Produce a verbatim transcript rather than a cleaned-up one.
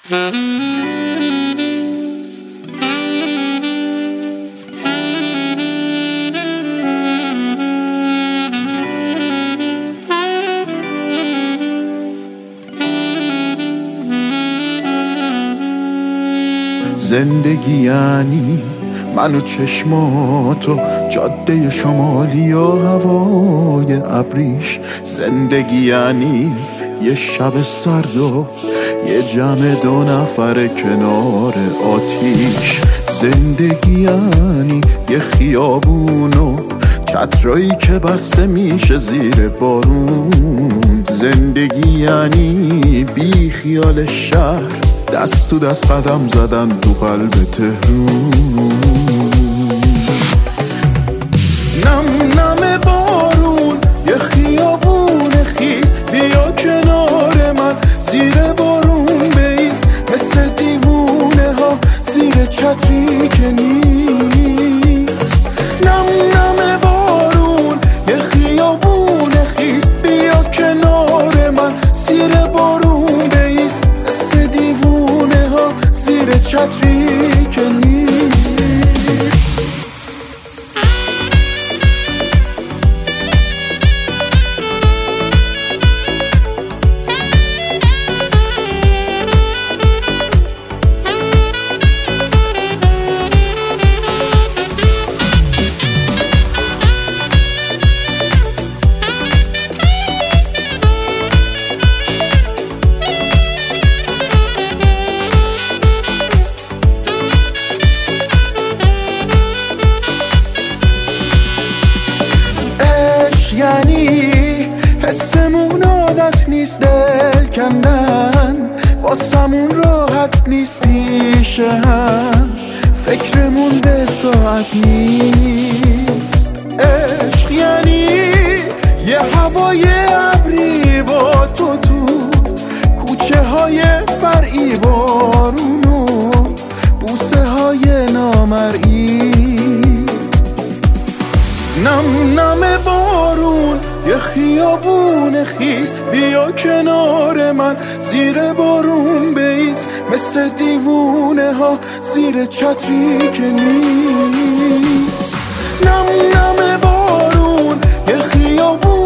زندگی یعنی من و چشماتو، جاده شمالی و هوای ابریش. زندگی یعنی یه شب سرد و یه جمع دو نفر کنار آتیش. زندگی یعنی یه خیابون و چترایی که بسته میشه زیر بارون. زندگی یعنی بی خیال شهر، دست تو دست قدم زدن تو قلب تهرون. نم نم بارون یه خیابون خیس، بیا کنار من زیر بارون بیس. مثل دیوونه ها زیر چتری که نیست. نم نم بارون یه خیابون خیس، بیا کنار من زیر بارون بیس. مثل دیوونه ها زیر چتری که نیست. یعنی حسمون عادت نیست دل کندن، واسمون راحت نیست پیشه هم، فکرمون به ساعت نیست. عشق یعنی یه هوای ابری با تو تو کوچه های فرعی، بارونو بوسه های نامرئی. نم نم بارون یه خیابون خیس، بیا کنار من زیر بارون بیس. مثل دیوونه ها زیر چتری که نیست. نم نم بارون یه خیابون